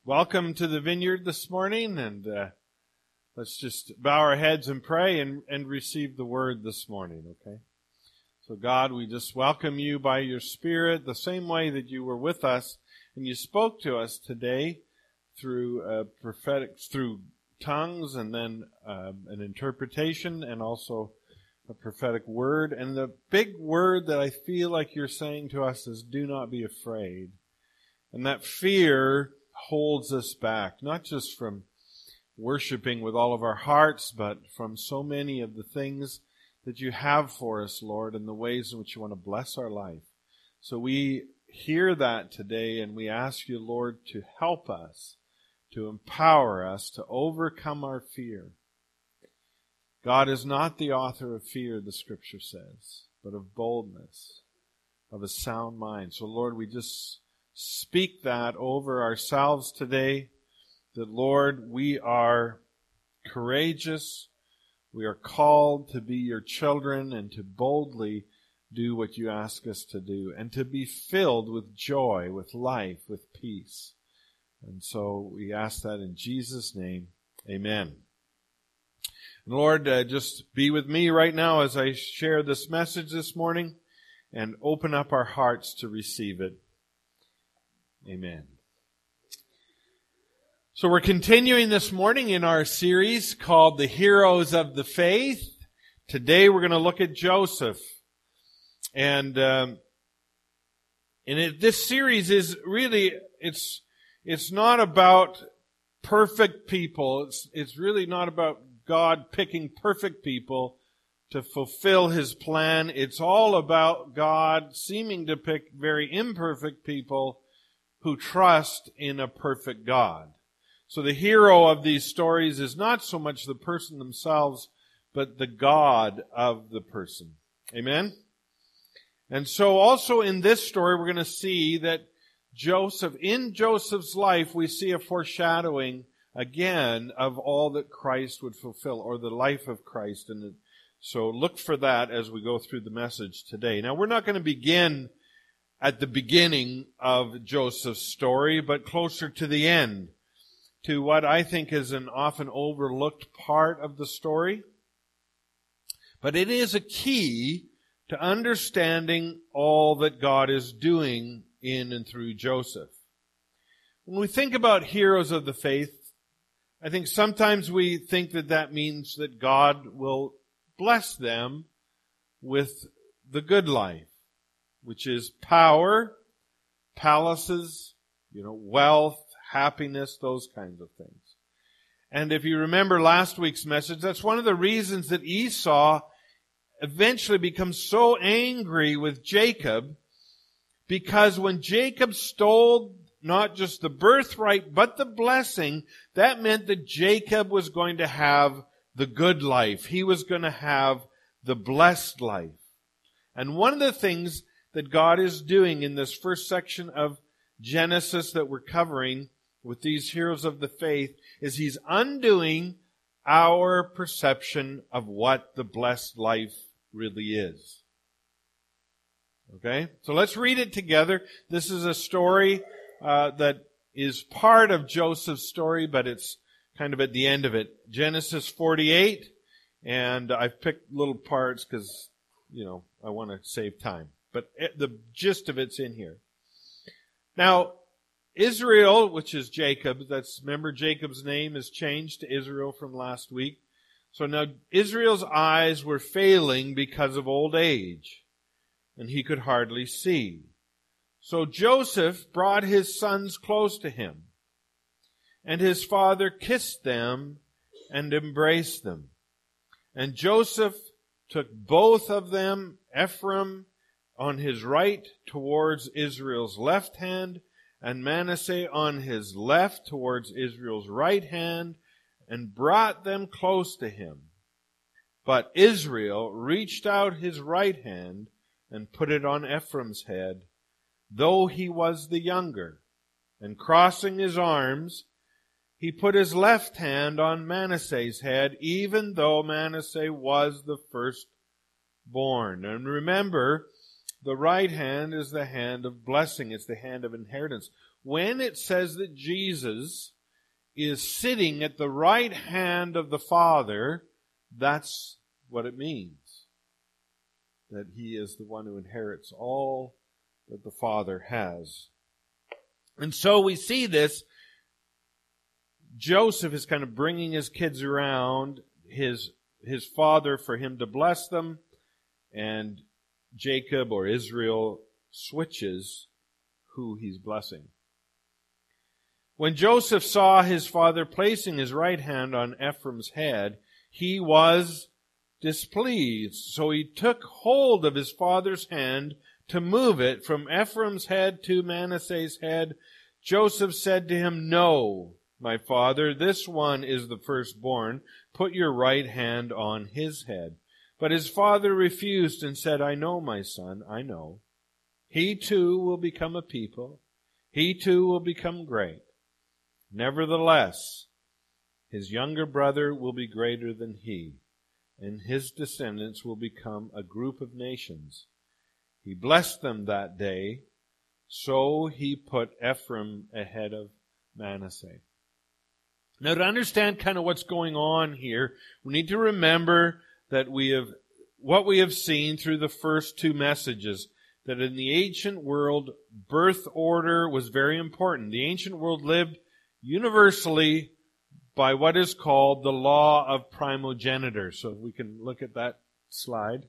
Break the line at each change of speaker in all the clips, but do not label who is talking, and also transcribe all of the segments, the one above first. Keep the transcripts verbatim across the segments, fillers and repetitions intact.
Welcome to the Vineyard this morning, and uh, let's just bow our heads and pray and, and receive the word this morning, okay? So God, we just welcome you by your Spirit, the same way that you were with us, and you spoke to us today through uh, prophetic, through tongues, and then uh, an interpretation, and also a prophetic word. And the big word that I feel like you're saying to us is, do not be afraid. And that fear holds us back, not just from worshiping with all of our hearts, but from so many of the things that you have for us, Lord, and the ways in which you want to bless our life. So we hear that today, and we ask you, Lord, to help us, to empower us to overcome our fear. God is not the author of fear, the Scripture says, but of boldness, of a sound mind. So, Lord, we just speak that over ourselves today, that, Lord, we are courageous, we are called to be your children and to boldly do what you ask us to do, and to be filled with joy, with life, with peace. And so we ask that in Jesus' name, amen. And Lord, uh, just be with me right now as I share this message this morning, and open up our hearts to receive it. Amen. So we're continuing this morning in our series called The Heroes of the Faith. Today we're going to look at Joseph. And um, and it, this series is really, it's it's not about perfect people. It's it's really not about God picking perfect people to fulfill His plan. It's all about God seeming to pick very imperfect people who trust in a perfect God. So the hero of these stories is not so much the person themselves, but the God of the person. Amen? And so also in this story, we're going to see that Joseph, in Joseph's life, we see a foreshadowing again of all that Christ would fulfill, or the life of Christ. And so look for that as we go through the message today. Now, we're not going to begin at the beginning of Joseph's story, but closer to the end, to what I think is an often overlooked part of the story. But it is a key to understanding all that God is doing in and through Joseph. When we think about heroes of the faith, I think sometimes we think that that means that God will bless them with the good life, which is power, palaces, you know, wealth, happiness, those kinds of things. And if you remember last week's message, that's one of the reasons that Esau eventually becomes so angry with Jacob, because when Jacob stole not just the birthright, but the blessing, that meant that Jacob was going to have the good life. He was going to have the blessed life. And one of the things that God is doing in this first section of Genesis that we're covering with these heroes of the faith is He's undoing our perception of what the blessed life really is. Okay? So let's read it together. This is a story uh, that is part of Joseph's story, but it's kind of at the end of it. Genesis forty-eight, and I've picked little parts because, you know, I want to save time. But the gist of it's in here. Now, Israel, which is Jacob, that's, remember Jacob's name is changed to Israel from last week. So now Israel's eyes were failing because of old age, and he could hardly see. So Joseph brought his sons close to him, and his father kissed them and embraced them. And Joseph took both of them, Ephraim on his right towards Israel's left hand, and Manasseh on his left towards Israel's right hand, and brought them close to him. But Israel reached out his right hand and put it on Ephraim's head, though he was the younger. And crossing his arms, he put his left hand on Manasseh's head, even though Manasseh was the firstborn. And remember, the right hand is the hand of blessing. It's the hand of inheritance. when it says that Jesus is sitting at the right hand of the Father, that's what it means. That he is the one who inherits all that the Father has. And so we see this. Joseph is kind of bringing his kids around, his, his father, for him to bless them, and Jacob or Israel switches who he's blessing. When Joseph saw his father placing his right hand on Ephraim's head, he was displeased. So he took hold of his father's hand to move it from Ephraim's head to Manasseh's head. Joseph said to him, "No, my father, this one is the firstborn. Put your right hand on his head." But his father refused and said, "I know, my son, I know. He too will become a people. He too will become great. Nevertheless, his younger brother will be greater than he, and his descendants will become a group of nations." He blessed them that day, so he put Ephraim ahead of Manasseh. Now, to understand kind of what's going on here, we need to remember that we have, what we have seen through the first two messages, that in the ancient world, birth order was very important. The ancient world lived universally by what is called the law of primogeniture. So we can look at that slide.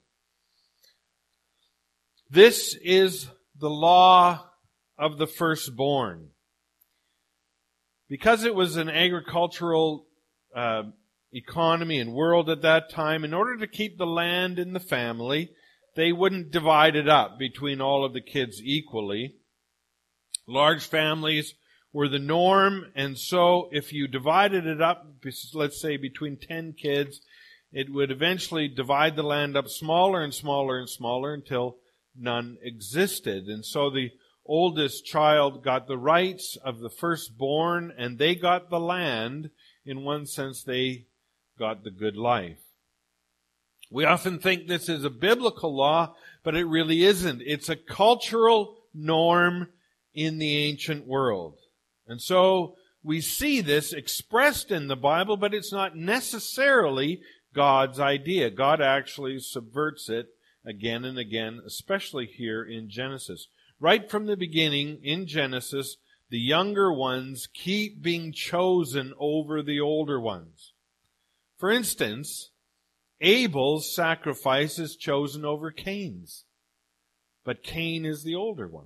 This is the law of the firstborn. Because it was an agricultural uh, economy and world at that time, in order to keep the land in the family, they wouldn't divide it up between all of the kids equally. Large families were the norm, and so if you divided it up, let's say between ten kids, it would eventually divide the land up smaller and smaller and smaller until none existed. And so the oldest child got the rights of the firstborn, and they got the land. In one sense, they got the good life. We often think this is a biblical law, but it really isn't. It's a cultural norm in the ancient world. And so we see this expressed in the Bible, but it's not necessarily God's idea. God actually subverts it again and again, especially here in Genesis. Right from the beginning in Genesis, the younger ones keep being chosen over the older ones. For instance, Abel's sacrifice is chosen over Cain's, but Cain is the older one.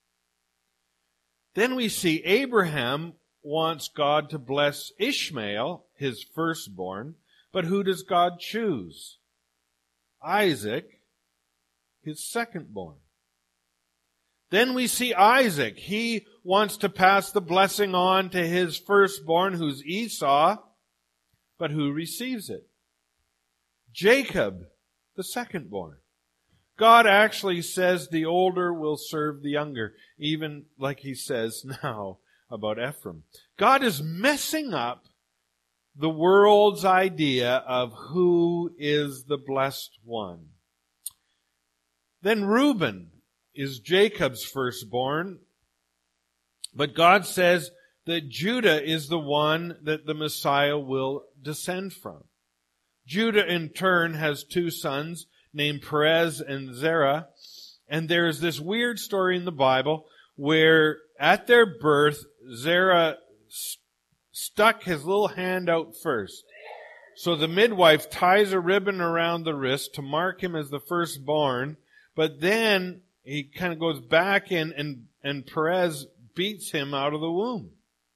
Then we see Abraham wants God to bless Ishmael, his firstborn, but who does God choose? Isaac, his secondborn. Then we see Isaac. He wants to pass the blessing on to his firstborn, who's Esau, but who receives it? Jacob, the secondborn. God actually says the older will serve the younger, even like he says now about Ephraim. God is messing up the world's idea of who is the blessed one. Then Reuben is Jacob's firstborn, but God says that Judah is the one that the Messiah will descend from. Judah in turn has two sons named Perez and Zerah, and there's this weird story in the Bible where at their birth, Zerah st- stuck his little hand out first. So the midwife ties a ribbon around the wrist to mark him as the firstborn, but then he kind of goes back in and, and Perez beats him out of the womb.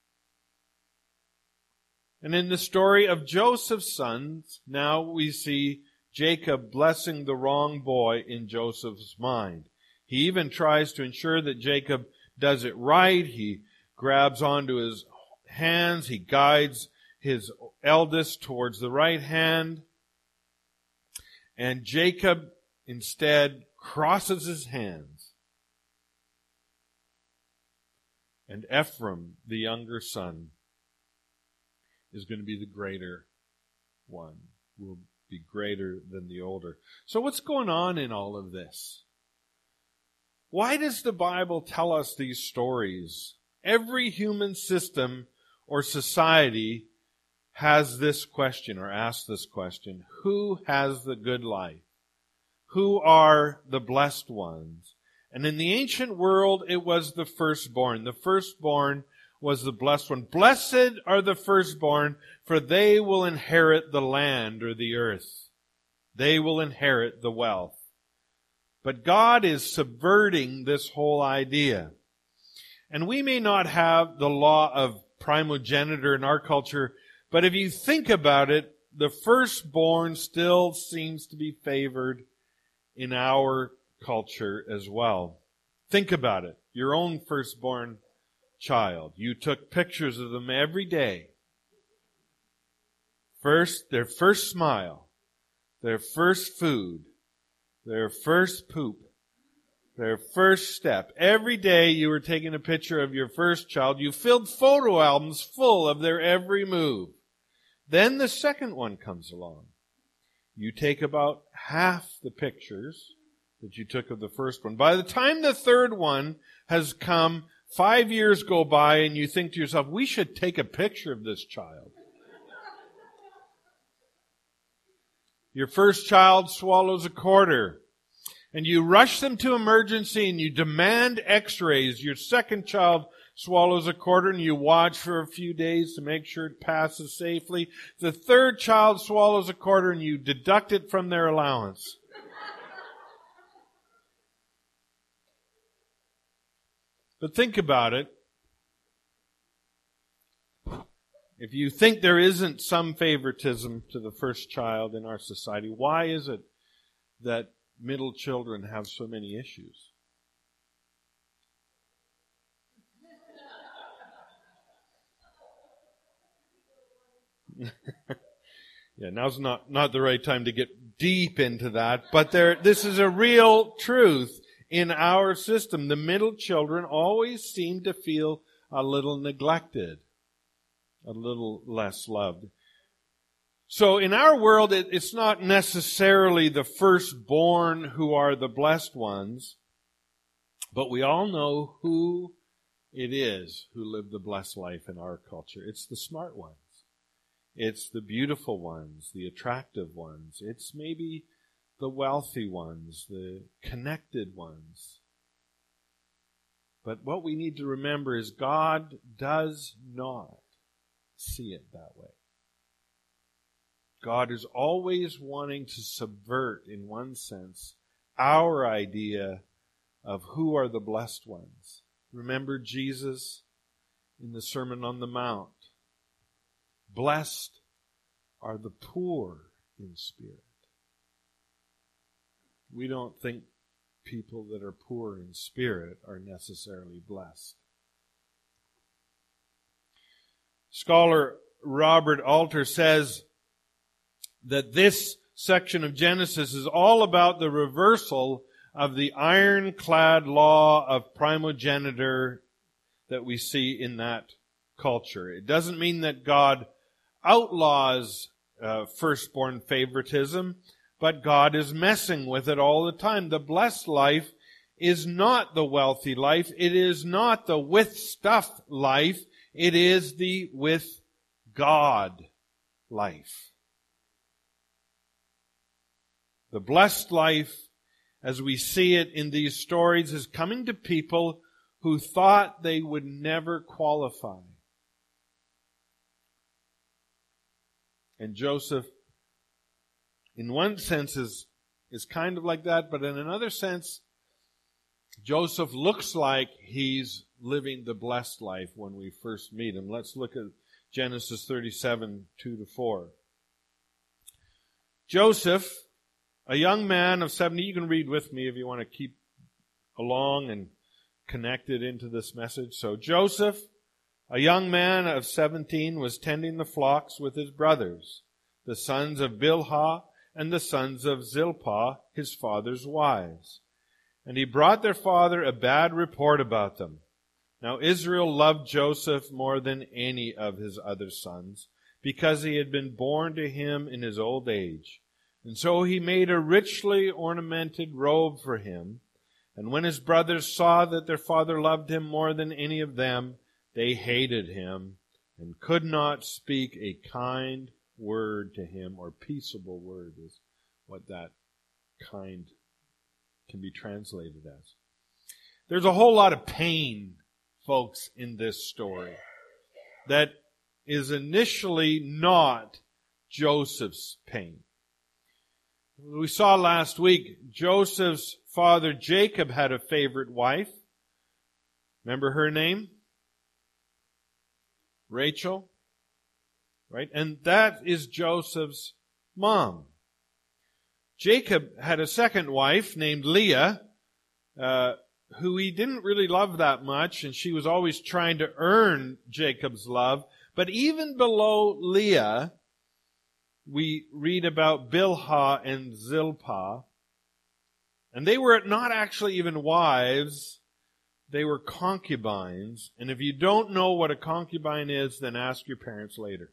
And in the story of Joseph's sons, now we see Jacob blessing the wrong boy in Joseph's mind. He even tries to ensure that Jacob does it right. He grabs onto his hands. He guides his eldest towards the right hand. And Jacob instead crosses his hands. And Ephraim, the younger son, is going to be the greater one, will be greater than the older. So what's going on in all of this? Why does the Bible tell us these stories? Every human system or society has this question or asks this question: who has the good life? Who are the blessed ones? And in the ancient world, it was the firstborn. The firstborn was the blessed one. Blessed are the firstborn, for they will inherit the land or the earth. They will inherit the wealth. But God is subverting this whole idea. And we may not have the law of primogeniture in our culture, but if you think about it, the firstborn still seems to be favored in our culture as well. Think about it. Your own firstborn child. You took pictures of them every day. First, their first smile, their first food, their first poop, their first step. Every day you were taking a picture of your first child. You filled photo albums full of their every move. Then the second one comes along. You take about half the pictures that you took of the first one. By the time the third one has come, five years go by and you think to yourself, we should take a picture of this child. Your first child swallows a quarter and you rush them to emergency and you demand x-rays. Your second child swallows a quarter and you watch for a few days to make sure it passes safely. The third child swallows a quarter and you deduct it from their allowance. But think about it. If you think there isn't some favoritism to the first child in our society, why is it that middle children have so many issues? Yeah, now's not, not the right time to get deep into that, but there, this is a real truth in our system. The middle children always seem to feel a little neglected, a little less loved. So in our world, it, it's not necessarily the firstborn who are the blessed ones, but we all know who it is who live the blessed life in our culture. It's the smart ones. It's the beautiful ones, the attractive ones. It's maybe the wealthy ones, the connected ones. But what we need to remember is God does not see it that way. God is always wanting to subvert, in one sense, our idea of who are the blessed ones. Remember Jesus in the Sermon on the Mount. Blessed are the poor in spirit. We don't think people that are poor in spirit are necessarily blessed. Scholar Robert Alter says that this section of Genesis is all about the reversal of the ironclad law of primogeniture that we see in that culture. It doesn't mean that God outlaws uh, firstborn favoritism, but God is messing with it all the time. The blessed life is not the wealthy life. It is not the with stuff life. It is the with God life. The blessed life, as we see it in these stories, is coming to people who thought they would never qualify. And Joseph, in one sense, is, is kind of like that, but in another sense, Joseph looks like he's living the blessed life when we first meet him. Let's look at Genesis thirty-seven, two to four. Joseph, a young man of seventy, you can read with me if you want to keep along and connected into this message. So Joseph, a young man of seventeen, was tending the flocks with his brothers, the sons of Bilhah and the sons of Zilpah, his father's wives. And he brought their father a bad report about them. Now Israel loved Joseph more than any of his other sons, because he had been born to him in his old age. And so he made a richly ornamented robe for him. And when his brothers saw that their father loved him more than any of them, they hated him and could not speak a kind word to him, or peaceable word is what that kind can be translated as. There's a whole lot of pain, folks, in this story that is initially not Joseph's pain. We saw last week, Joseph's father Jacob had a favorite wife. Remember her name? Rachel. Right? And that is Joseph's mom. Jacob had a second wife named Leah, uh, who he didn't really love that much, and she was always trying to earn Jacob's love. But even below Leah, we read about Bilhah and Zilpah, and they were not actually even wives, they were concubines. And if you don't know what a concubine is, then ask your parents later.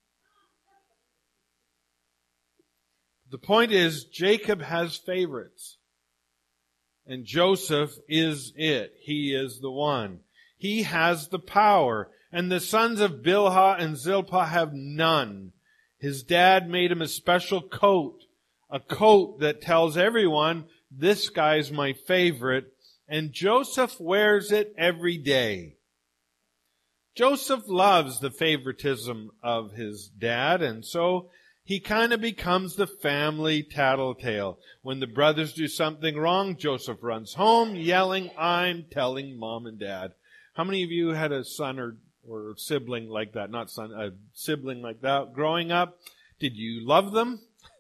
The point is, Jacob has favorites. And Joseph is it. He is the one. He has the power. And the sons of Bilhah and Zilpah have none. His dad made him a special coat. A coat that tells everyone, this guy's my favorite. And Joseph wears it every day. Joseph loves the favoritism of his dad, and so he kind of becomes the family tattletale. When the brothers do something wrong, Joseph runs home yelling, I'm telling mom and dad. How many of you had a son or, or sibling like that? Not son, a sibling like that growing up? Did you love them?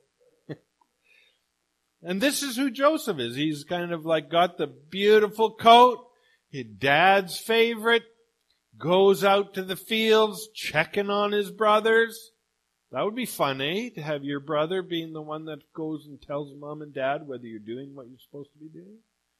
And this is who Joseph is. He's kind of like got the beautiful coat, his dad's favorite, goes out to the fields checking on his brothers. That would be fun, eh? To have your brother being the one that goes and tells mom and dad whether you're doing what you're supposed to be doing.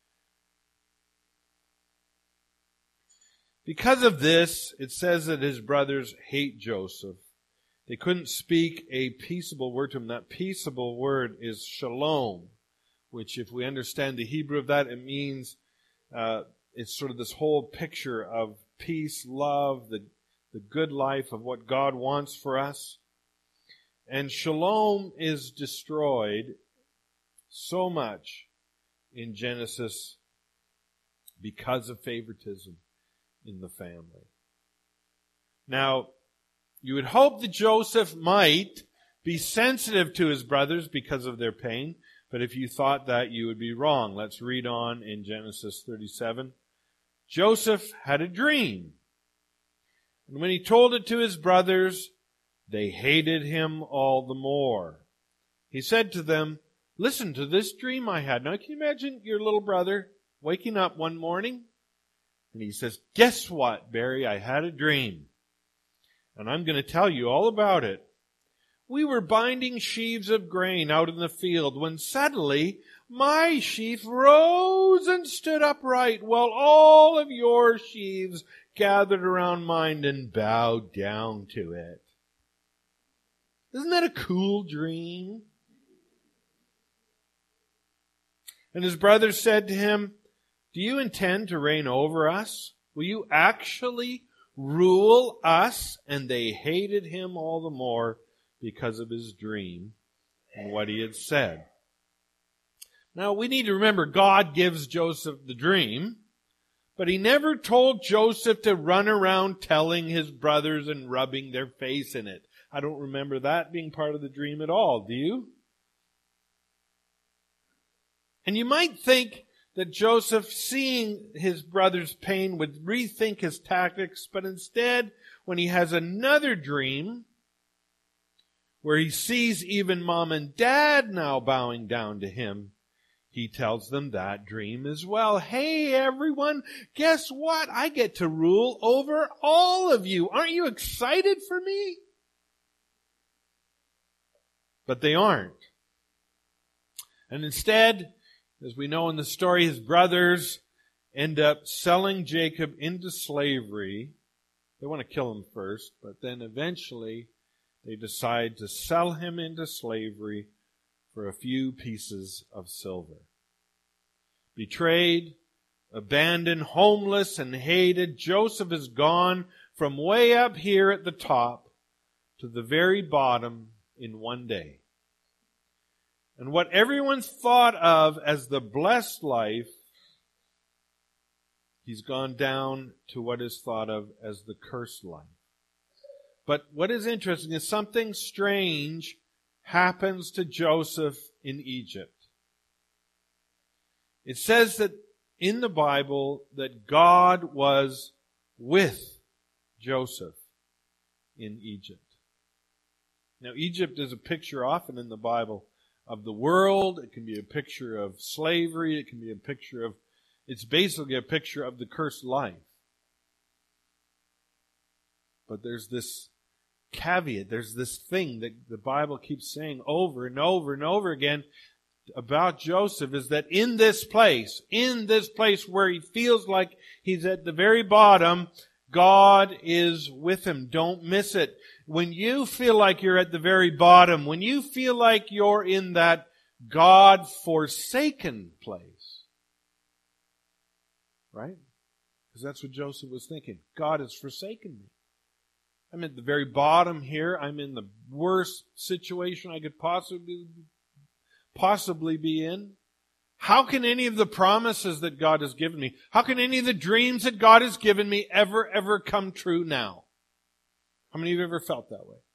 Because of this, it says that his brothers hate Joseph. They couldn't speak a peaceable word to him. That peaceable word is shalom, which if we understand the Hebrew of that, it means uh, it's sort of this whole picture of peace, love, the, the good life of what God wants for us. And shalom is destroyed so much in Genesis because of favoritism in the family. Now, you would hope that Joseph might be sensitive to his brothers because of their pain, but if you thought that, you would be wrong. Let's read on in Genesis thirty-seven. Joseph had a dream, and when he told it to his brothers, they hated him all the more. He said to them, listen to this dream I had. Now, can you imagine your little brother waking up one morning, and he says, guess what, Barry? I had a dream. And I'm going to tell you all about it. We were binding sheaves of grain out in the field when suddenly my sheaf rose and stood upright while all of your sheaves gathered around mine and bowed down to it. Isn't that a cool dream? And his brothers said to him, do you intend to reign over us? Will you actually rule us? And they hated him all the more because of his dream and what he had said. Now, we need to remember God gives Joseph the dream, but he never told Joseph to run around telling his brothers and rubbing their face in it. I don't remember that being part of the dream at all, do you? And you might think that Joseph, seeing his brother's pain, would rethink his tactics, but instead, when he has another dream, where he sees even mom and dad now bowing down to him, he tells them that dream as well. Hey everyone, guess what? I get to rule over all of you. Aren't you excited for me? But they aren't. And instead, as we know in the story, his brothers end up selling Jacob into slavery. They want to kill him first, but then eventually they decide to sell him into slavery for a few pieces of silver. Betrayed, abandoned, homeless, and hated, Joseph has gone from way up here at the top to the very bottom in one day. And what everyone's thought of as the blessed life, he's gone down to what is thought of as the cursed life. But what is interesting is something strange happens to Joseph in Egypt. It says that in the Bible that God was with Joseph in Egypt. Now, Egypt is a picture often in the Bible of the world. It can be a picture of slavery. It can be a picture of, it's basically a picture of the cursed life. But there's this caveat, there's this thing that the Bible keeps saying over and over and over again about Joseph, is that in this place, in this place where he feels like he's at the very bottom, God is with him. Don't miss it. When you feel like you're at the very bottom, when you feel like you're in that God-forsaken place, right? Because that's what Joseph was thinking. God has forsaken me. I'm at the very bottom here. I'm in the worst situation I could possibly possibly be in. How can any of the promises that God has given me, how can any of the dreams that God has given me ever, ever come true now? How many of you have ever felt that way?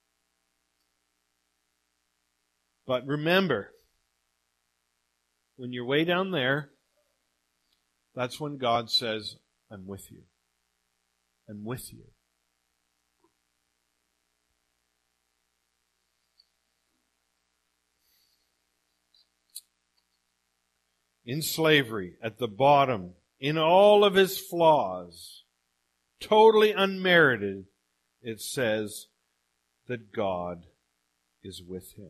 But remember, when you're way down there, that's when God says, I'm with you. I'm with you. In slavery, at the bottom, in all of his flaws, totally unmerited, it says that God is with him.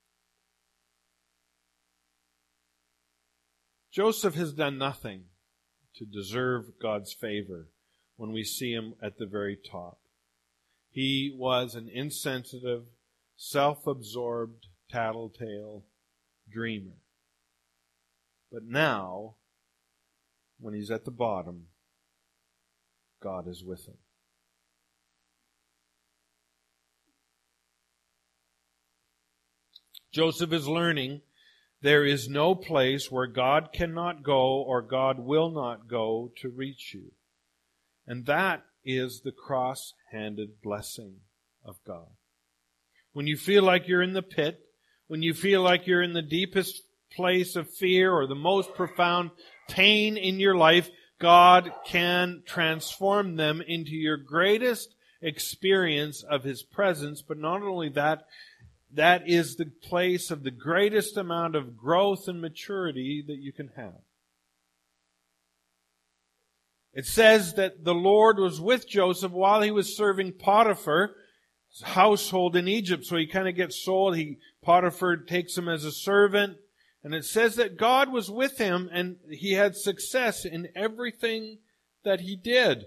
Joseph has done nothing to deserve God's favor when we see him at the very top. He was an insensitive, self-absorbed, tattletale dreamer. But now, when he's at the bottom, God is with him. Joseph is learning there is no place where God cannot go or God will not go to reach you. And that is the cross-handed blessing of God. When you feel like you're in the pit, when you feel like you're in the deepest place of fear or the most profound pain in your life, God can transform them into your greatest experience of His presence. But not only that, that is the place of the greatest amount of growth and maturity that you can have. It says that the Lord was with Joseph while he was serving Potiphar's household in Egypt. So he kind of gets sold. He, Potiphar takes him as a servant. And it says that God was with him and he had success in everything that he did.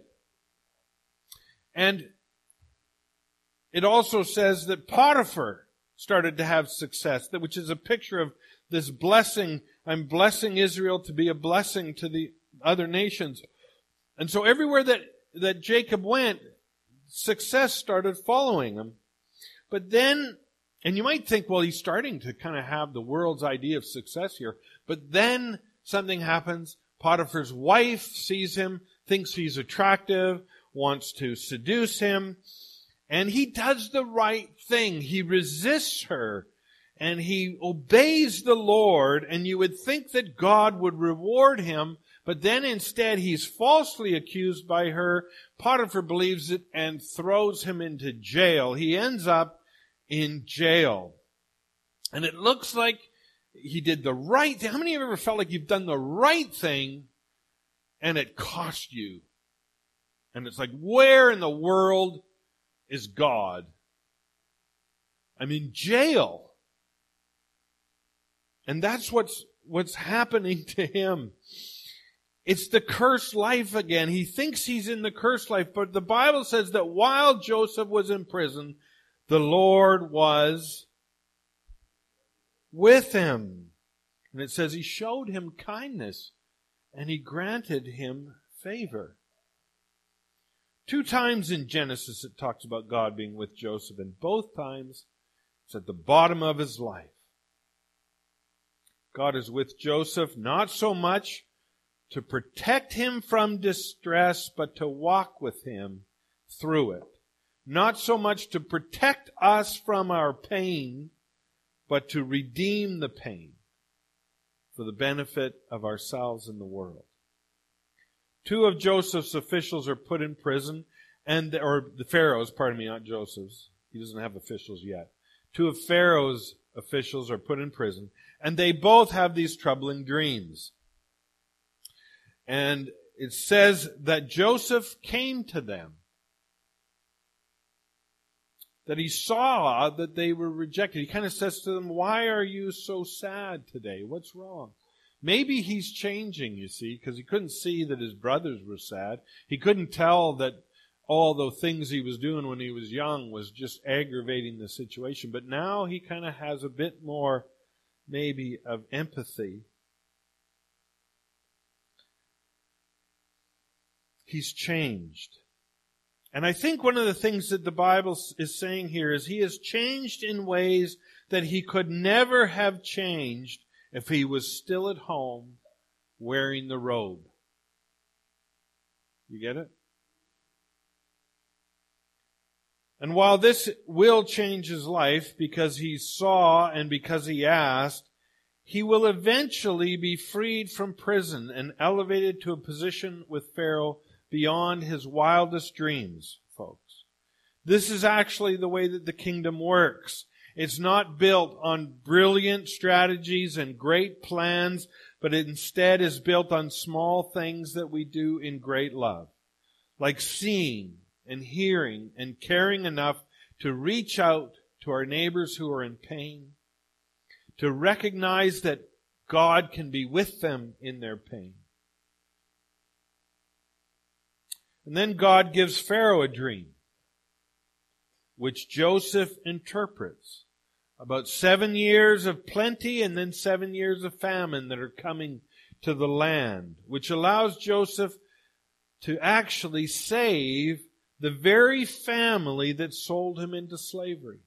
And it also says that Potiphar started to have success, which is a picture of this blessing. I'm blessing Israel to be a blessing to the other nations. And so everywhere that, that Jacob went, success started following him. But then, and you might think, well, he's starting to kind of have the world's idea of success here. But then something happens. Potiphar's wife sees him, thinks he's attractive, wants to seduce him. And he does the right thing. He resists her. And he obeys the Lord. And you would think that God would reward him. But then instead he's falsely accused by her. Potiphar believes it and throws him into jail. He ends up in jail. And it looks like he did the right thing. How many of you ever felt like you've done the right thing and it cost you? And it's like, where in the world is God? I'm in jail. And that's what's what's happening to him. It's the cursed life again. He thinks he's in the cursed life, but the Bible says that while Joseph was in prison, the Lord was with him. And it says he showed him kindness and he granted him favor. Two times in Genesis it talks about God being with Joseph, and both times it's at the bottom of his life. God is with Joseph not so much to protect him from distress, but to walk with him through it. Not so much to protect us from our pain, but to redeem the pain for the benefit of ourselves and the world. Two of Joseph's officials are put in prison, and or the Pharaoh's, pardon me, not Joseph's. He doesn't have officials yet. Two of Pharaoh's officials are put in prison, and they both have these troubling dreams. And it says that Joseph came to them, that he saw that they were rejected. He kind of says to them, "Why are you so sad today? What's wrong?" Maybe he's changing, you see, because he couldn't see that his brothers were sad. He couldn't tell that all the things he was doing when he was young was just aggravating the situation. But now he kind of has a bit more, maybe, of empathy. He's changed. And I think one of the things that the Bible is saying here is he has changed in ways that he could never have changed if he was still at home wearing the robe. You get it? And while this will change his life because he saw and because he asked, he will eventually be freed from prison and elevated to a position with Pharaoh beyond his wildest dreams, folks. This is actually the way that the kingdom works. It's not built on brilliant strategies and great plans, but it instead is built on small things that we do in great love, like seeing and hearing and caring enough to reach out to our neighbors who are in pain, to recognize that God can be with them in their pain. And then God gives Pharaoh a dream, which Joseph interprets. About seven years of plenty and then seven years of famine that are coming to the land, which allows Joseph to actually save the very family that sold him into slavery.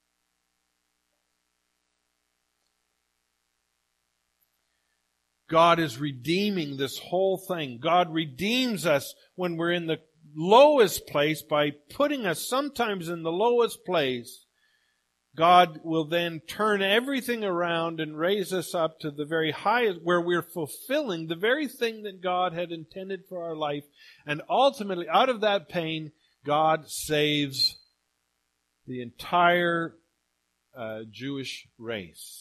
God is redeeming this whole thing. God redeems us when we're in the lowest place by putting us sometimes in the lowest place. God will then turn everything around and raise us up to the very highest, where we're fulfilling the very thing that God had intended for our life. And ultimately, out of that pain, God saves the entire uh, Jewish race.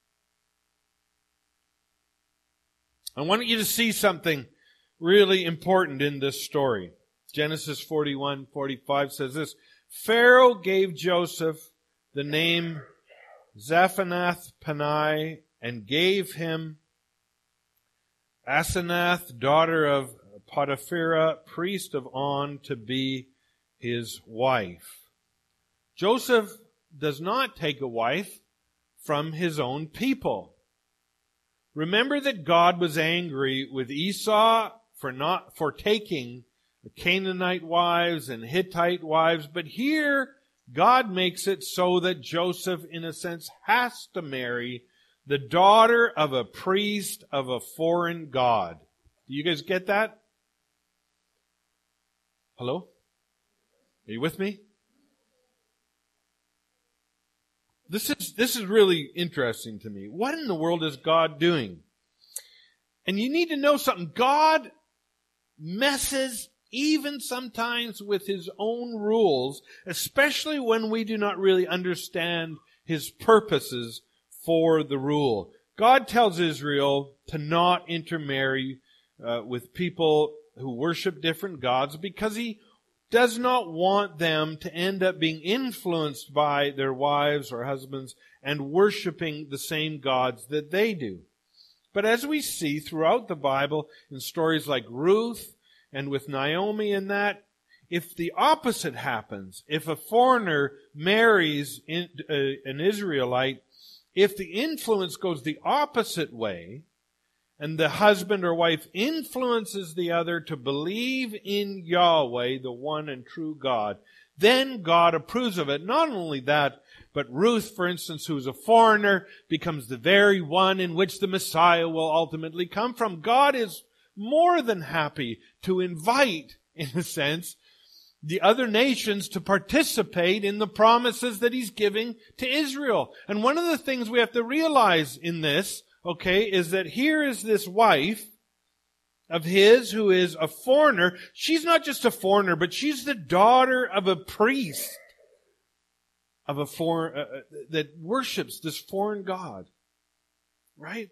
I want you to see something really important in this story. Genesis forty-one forty-five says this: Pharaoh gave Joseph the name Zaphanath-Paneah and gave him Asenath, daughter of Potiphera, priest of On, to be his wife. Joseph does not take a wife from his own people. Remember that God was angry with Esau for not for taking Canaanite wives and Hittite wives, but here God makes it so that Joseph, in a sense, has to marry the daughter of a priest of a foreign god. Do you guys get that? Hello? Are you with me? This is, this is really interesting to me. What in the world is God doing? And you need to know something. God messes even sometimes with His own rules, especially when we do not really understand His purposes for the rule. God tells Israel to not intermarry uh, with people who worship different gods because He does not want them to end up being influenced by their wives or husbands and worshiping the same gods that they do. But as we see throughout the Bible in stories like Ruth and with Naomi and that, if the opposite happens, if a foreigner marries in, uh, an Israelite, if the influence goes the opposite way, and the husband or wife influences the other to believe in Yahweh, the one and true God, then God approves of it. Not only that, but Ruth, for instance, who is a foreigner, becomes the very one in which the Messiah will ultimately come from. God is more than happy to invite, in a sense, the other nations to participate in the promises that He's giving to Israel. And one of the things we have to realize in this, okay, is that here is this wife of His who is a foreigner. She's not just a foreigner, but she's the daughter of a priest of a foreign, uh, that worships this foreign god. Right?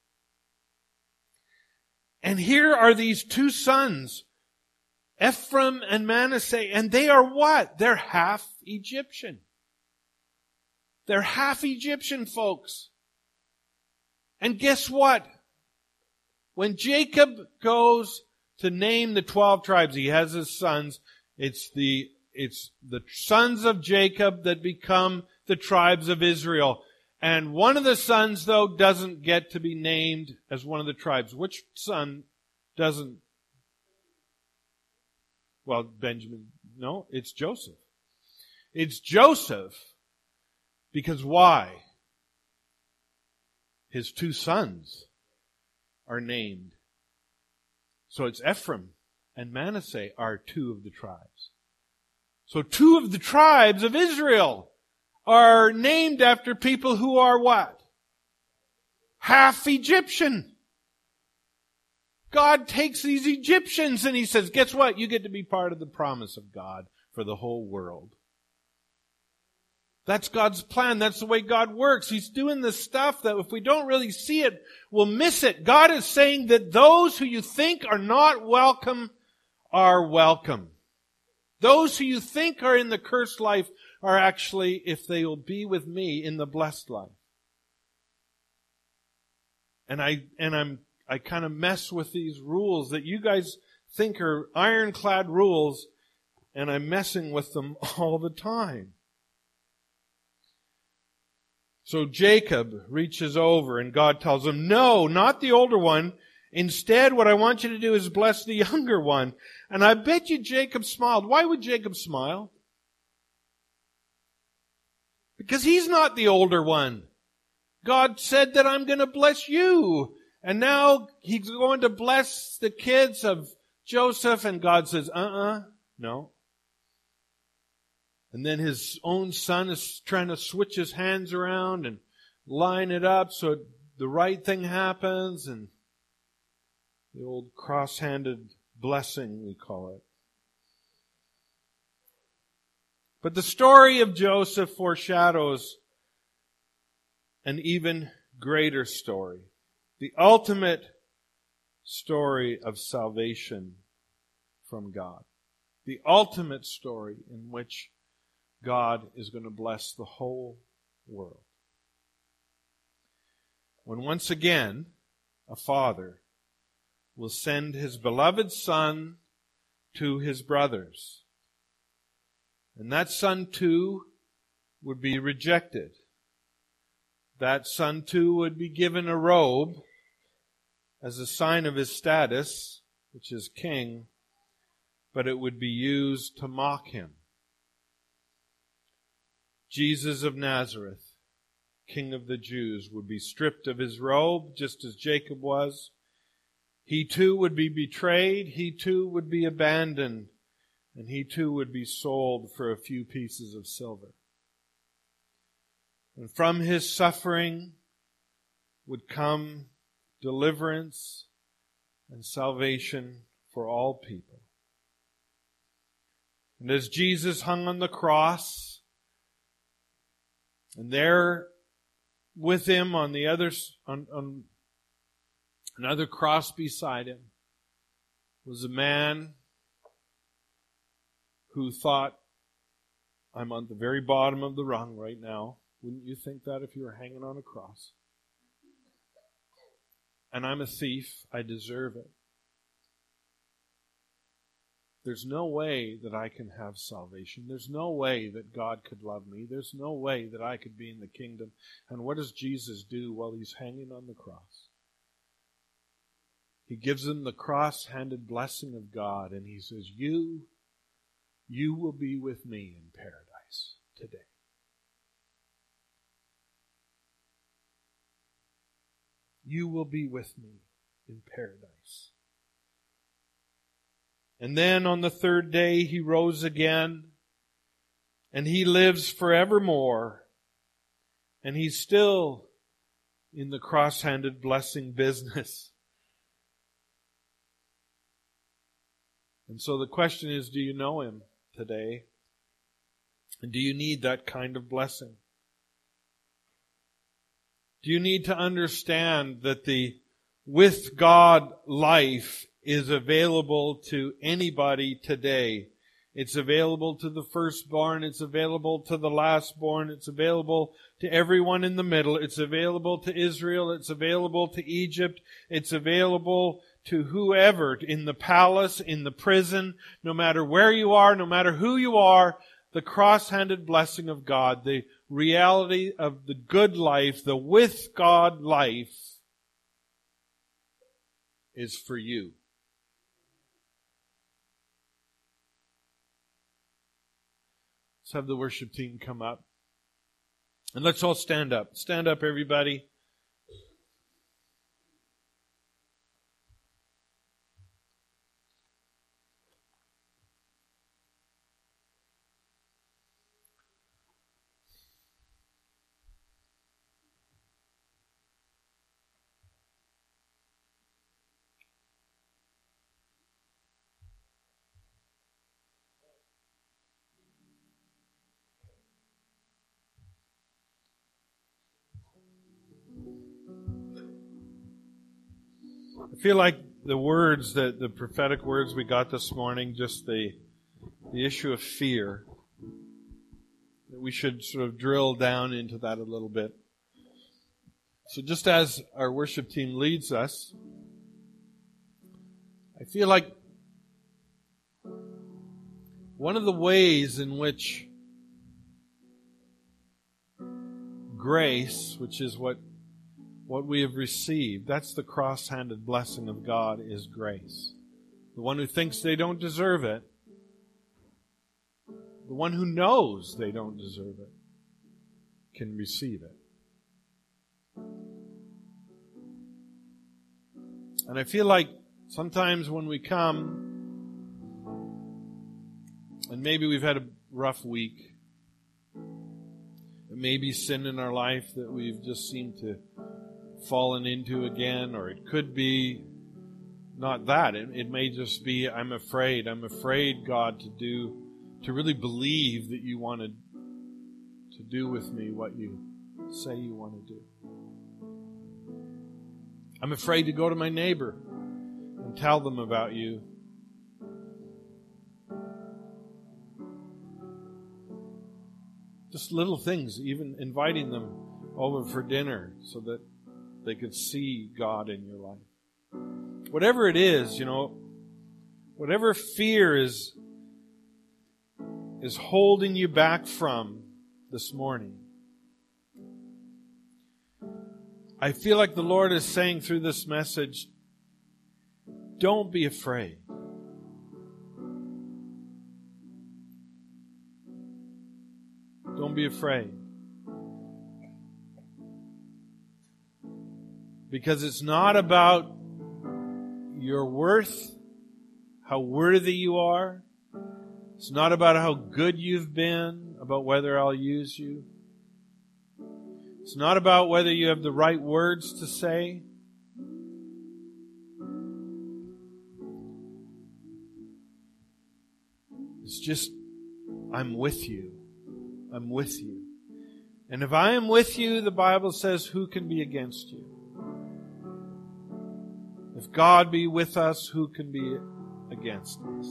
And here are these two sons, Ephraim and Manasseh, and they are what? They're half Egyptian. They're half Egyptian, folks. And guess what? When Jacob goes to name the twelve tribes, he has his sons. It's the, it's the sons of Jacob that become the tribes of Israel. And one of the sons, though, doesn't get to be named as one of the tribes. Which son doesn't? Well, Benjamin, no, it's Joseph. It's Joseph because why? His two sons are named. So it's Ephraim and Manasseh are two of the tribes. So two of the tribes of Israel are named after people who are what? Half Egyptian. God takes these Egyptians and He says, guess what? You get to be part of the promise of God for the whole world. That's God's plan. That's the way God works. He's doing this stuff that if we don't really see it, we'll miss it. God is saying that those who you think are not welcome are welcome. Those who you think are in the cursed life are actually, if they will be with me, in the blessed life. And I, and I'm, I kind of mess with these rules that you guys think are ironclad rules, and I'm messing with them all the time. So Jacob reaches over and God tells him, no, not the older one. Instead, what I want you to do is bless the younger one. And I bet you Jacob smiled. Why would Jacob smile? Because he's not the older one. God said that I'm going to bless you. And now He's going to bless the kids of Joseph. And God says, uh-uh, no. And then his own son is trying to switch his hands around and line it up so the right thing happens. And the old cross-handed blessing, we call it. But the story of Joseph foreshadows an even greater story. The ultimate story of salvation from God. The ultimate story in which God is going to bless the whole world. When once again, a father will send his beloved son to his brothers. And that son too would be rejected. That son too would be given a robe as a sign of his status, which is king, but it would be used to mock him. Jesus of Nazareth, King of the Jews, would be stripped of his robe, just as Jacob was. He too would be betrayed. He too would be abandoned. And he too would be sold for a few pieces of silver. And from his suffering would come deliverance and salvation for all people. And as Jesus hung on the cross, and there with him on the other, on, on another cross beside him, was a man who thought, I'm on the very bottom of the rung right now. Wouldn't you think that if you were hanging on a cross? And I'm a thief. I deserve it. There's no way that I can have salvation. There's no way that God could love me. There's no way that I could be in the kingdom. And what does Jesus do while he's hanging on the cross? He gives them the cross-handed blessing of God, and he says, you, you will be with me in paradise today. You will be with me in paradise. And then on the third day he rose again, and he lives forevermore. And he's still in the cross-handed blessing business. And so the question is, do you know him today? And do you need that kind of blessing? Do you need to understand that the with God life is available to anybody today? It's available to the firstborn. It's available to the lastborn. It's available to everyone in the middle. It's available to Israel. It's available to Egypt. It's available to whoever, in the palace, in the prison, no matter where you are, no matter who you are. The cross-handed blessing of God, the reality of the good life, the with God life, is for you. Let's have the worship team come up. And let's all stand up. Stand up, everybody. I feel like the words, that the prophetic words we got this morning, just the the issue of fear, that we should sort of drill down into that a little bit. So just as our worship team leads us, I feel like one of the ways in which grace, which is what What we have received, that's the cross-handed blessing of God, is grace. The one who thinks they don't deserve it, the one who knows they don't deserve it, can receive it. And I feel like sometimes when we come, and maybe we've had a rough week, it may be sin in our life that we've just seemed to fallen into again, or it could be not that. It, it may just be, I'm afraid. I'm afraid, God, to do, to really believe that you wanted to do with me what you say you want to do. I'm afraid to go to my neighbor and tell them about you. Just little things, even inviting them over for dinner so that they could see God in your life. Whatever it is, you know, whatever fear is, is holding you back from this morning, I feel like the Lord is saying through this message, don't be afraid. Don't be afraid. Because it's not about your worth, how worthy you are. It's not about how good you've been, about whether I'll use you. It's not about whether you have the right words to say. It's just, I'm with you. I'm with you. And if I am with you, the Bible says, who can be against you? If God be with us, who can be against us?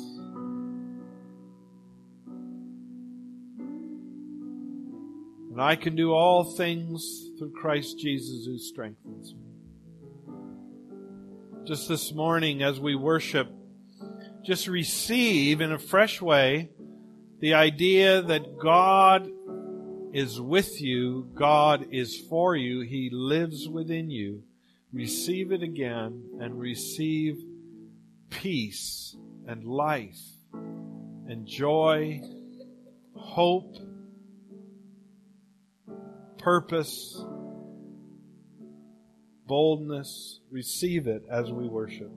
And I can do all things through Christ Jesus who strengthens me. Just this morning as we worship, just receive in a fresh way the idea that God is with you, God is for you, He lives within you. receive it again and receive peace and life and joy, hope, purpose, boldness. Receive it as we worship.